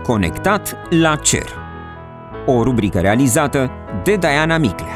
Conectat la cer. O rubrică realizată de Diana Miclea.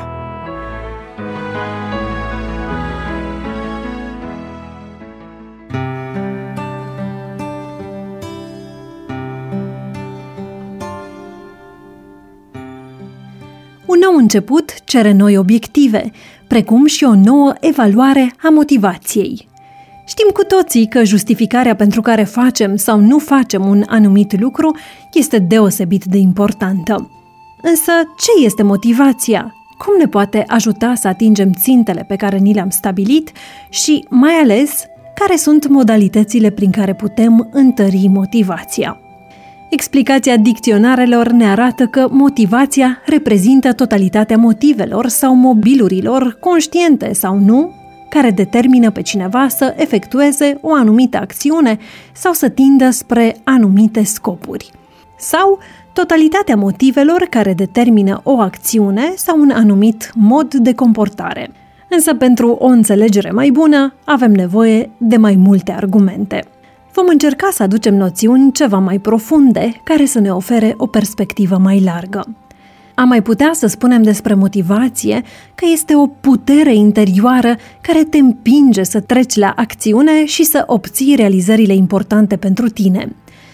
Un nou început cere noi obiective, precum și o nouă evaluare a motivației. Știm cu toții că justificarea pentru care facem sau nu facem un anumit lucru este deosebit de importantă. Însă, ce este motivația? Cum ne poate ajuta să atingem țintele pe care ni le-am stabilit și, mai ales, care sunt modalitățile prin care putem întări motivația? Explicația dicționarelor ne arată că motivația reprezintă totalitatea motivelor sau mobilurilor, conștiente sau nu, care determină pe cineva să efectueze o anumită acțiune sau să tindă spre anumite scopuri. Sau totalitatea motivelor care determină o acțiune sau un anumit mod de comportare. Însă pentru o înțelegere mai bună avem nevoie de mai multe argumente. Vom încerca să aducem noțiuni ceva mai profunde, care să ne ofere o perspectivă mai largă. Am mai putea să spunem despre motivație că este o putere interioară care te împinge să treci la acțiune și să obții realizările importante pentru tine.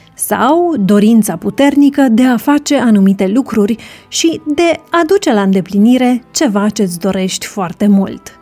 Sau dorința puternică de a face anumite lucruri și de a duce la îndeplinire ceva ce-ți dorești foarte mult.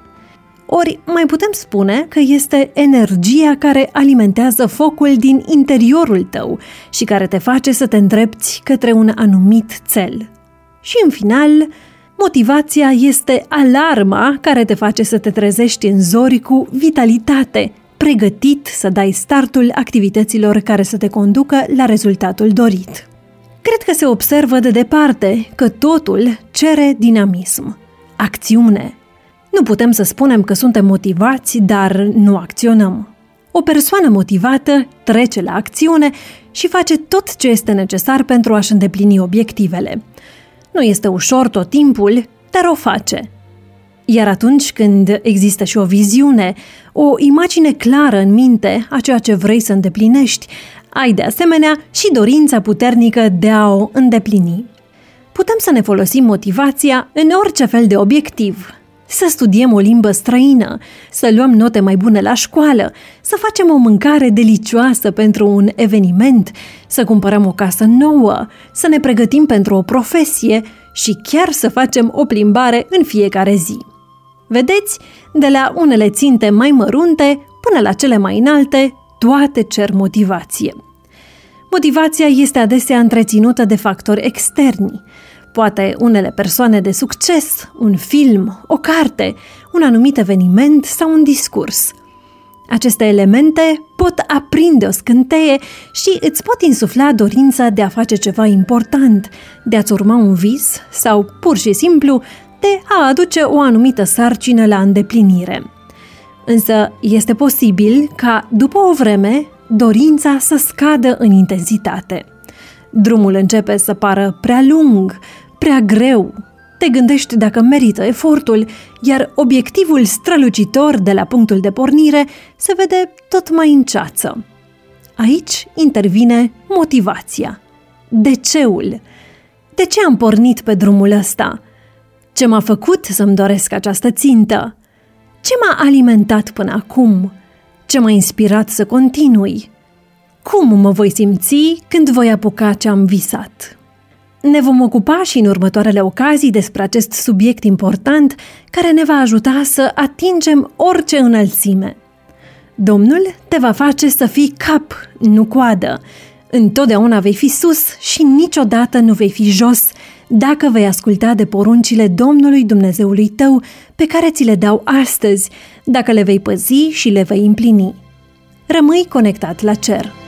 Ori mai putem spune că este energia care alimentează focul din interiorul tău și care te face să te îndrepți către un anumit cel. Și în final, motivația este alarma care te face să te trezești în zori cu vitalitate, pregătit să dai startul activităților care să te conducă la rezultatul dorit. Cred că se observă de departe că totul cere dinamism, acțiune. Nu putem să spunem că suntem motivați, dar nu acționăm. O persoană motivată trece la acțiune și face tot ce este necesar pentru a-și îndeplini obiectivele. Nu este ușor tot timpul, dar o face. Iar atunci când există și o viziune, o imagine clară în minte a ceea ce vrei să îndeplinești, ai de asemenea și dorința puternică de a o îndeplini. Putem să ne folosim motivația în orice fel de obiectiv. Să studiem o limbă străină, să luăm note mai bune la școală, să facem o mâncare delicioasă pentru un eveniment, să cumpărăm o casă nouă, să ne pregătim pentru o profesie și chiar să facem o plimbare în fiecare zi. Vedeți, de la unele ținte mai mărunte până la cele mai înalte, toate cer motivație. Motivația este adesea întreținută de factori externi. Poate unele persoane de succes, un film, o carte, un anumit eveniment sau un discurs. Aceste elemente pot aprinde o scânteie și îți pot insufla dorința de a face ceva important, de a-ți urma un vis sau, pur și simplu, de a aduce o anumită sarcină la îndeplinire. Însă este posibil ca, după o vreme, dorința să scadă în intensitate. Drumul începe să pară prea lung, prea greu. Te gândești dacă merită efortul, iar obiectivul strălucitor de la punctul de pornire se vede tot mai în ceață. Aici intervine motivația. De ceul? De ce am pornit pe drumul ăsta? Ce m-a făcut să-mi doresc această țintă? Ce m-a alimentat până acum? Ce m-a inspirat să continui? Cum mă voi simți când voi apuca ce am visat? Ne vom ocupa și în următoarele ocazii despre acest subiect important care ne va ajuta să atingem orice înălțime. Domnul te va face să fii cap, nu coadă. Întotdeauna vei fi sus și niciodată nu vei fi jos dacă vei asculta de poruncile Domnului Dumnezeului tău pe care ți le dau astăzi, dacă le vei păzi și le vei împlini. Rămâi conectat la cer.